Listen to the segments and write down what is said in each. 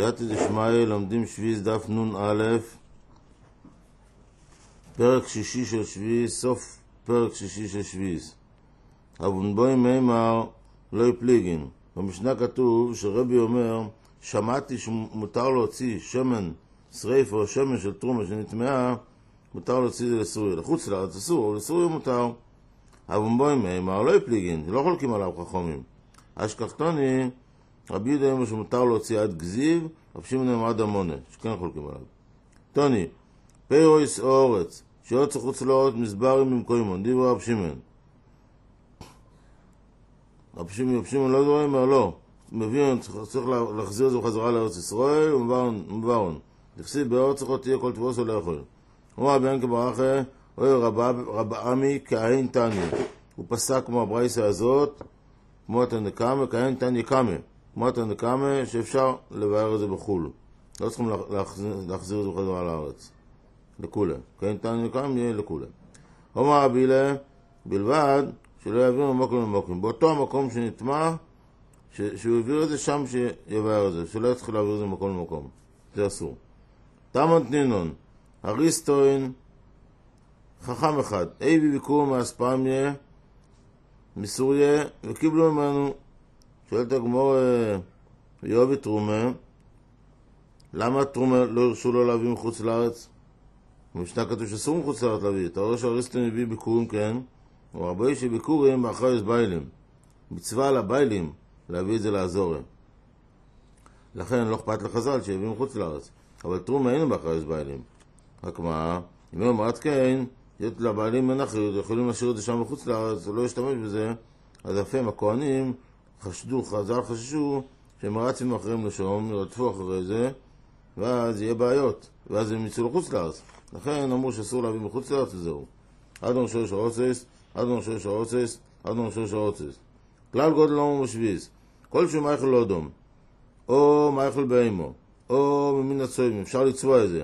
סייעתא דשמיא, לומדים שביעיס דף נ"א, פרק שישי של שביעיס, סוף פרק שישי של שביעיס. אבונבוי מימר לא יפליגין. במשנה כתוב שרבי אומר, שמעתי שמותר להוציא שמן שריפה או שמן של תרומה שנטמעה, מותר להוציא זה לסוריה. לחוץ לארץ אסור, אבל לסוריה מותר. אבונבוי מימר לא יפליגין, לא חולקים עליו חכמים. אשכחתוני, רבי יהודה אומר שמותר להוציא עד גזיב, רבי שמעון עד המונה, שכן חולקים עליו. טוני, פירויס אורץ, שיוצא חוץ לארץ מסברים במקוימון, דיבר רבי שמעון. רבי שמעון לא דברים, אומר לא. מבין, צריך להחזיר את זה בחזרה לארץ ישראל, ומברון. תכסיד בארץ צריכו תהיה כל תבוס או לאכול. אומר רבי ינקה ברכה, אוי רב עמי כהן תניא. הוא פסק כמו הברייסה הזאת, כמו התנקמה, כהן תניא קמה. כמו התנקמה שאפשר לבאר את זה בחול. לא צריכים להחזיר את זה בחזרה לארץ. לכולה. כהן תניא קמה יהיה לכולה. אומר רבי הילה, בלבד שלא יעביר ממקום למקום. באותו המקום שנטמע, שהוא יעביר את זה שם שיבאר את זה. שלא יצטרך להעביר את זה ממקום למקום. זה אסור. תמות נינון, אריסטוין, חכם אחד, אייבי ביקור מהספרמיה, מסוריה, וקיבלו ממנו, שואלת הגמור יובי תרומה, למה תרומה לא הרשו לו להביא מחוץ לארץ? במשנה כתוב שאסור מחוץ לארץ להביא, אתה רואה שאריסטוין הביא ביקורים כן, או הרבה שביקורים באחרי ביילים, מצווה על הביילים להביא את זה לעזורה. לכן לא אכפת לחז"ל שיביא מחוץ לארץ, אבל תרומה היינו באחרי ביילים. רק מה, אם הוא אמרת כן, לבעלים אין אחריות, יכולים להשאיר את זה שם מחוץ לארץ, לא להשתמש בזה, אז לפעמים הכהנים חששו שהם רצים אחריהם לשום, ירדפו אחרי זה, ואז יהיה בעיות, ואז הם יצאו לחוץ לארץ. לכן אמרו שאסור להביא מחוץ לארץ וזהו. אדון שורש הרוצס, אדון שורש הרוצס, אדון שורש הרוצס. כלל גודל לא משביס, כל שהוא מייכל לא דום, או מייכל באימו, או ממין הצויבים, אפשר לצבוע את זה.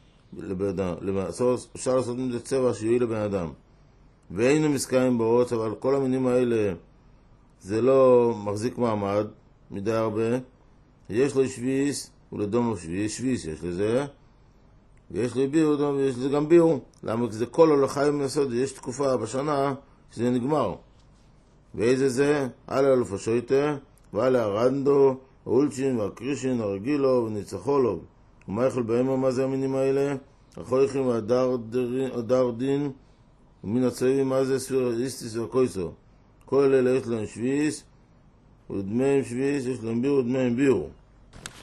אפשר לעשות עם זה צבע שיועיל לבן אדם, והיינו מסקיים באורץ, אבל כל המינים האלה זה לא מחזיק מעמד מדי הרבה. יש לו שביס ולדום שביס יש לזה, ויש לו ביר ויש לזה גם ביר. למה? כי זה כל הולכיים מנסות, יש תקופה בשנה שזה נגמר. ואיזה זה? על אלוף השויטה ועל הרנדו האולצ'ין והקרישין הרגילו וניצחולו. ומה יכול בהם מה זה המינים האלה? החויכים והדר דין ומן הצויבים מה זה ספיריסטיס וקויסו. כל אלה יש להם שביס ודמיהם שביס, יש להם ביר ודמיהם ביר.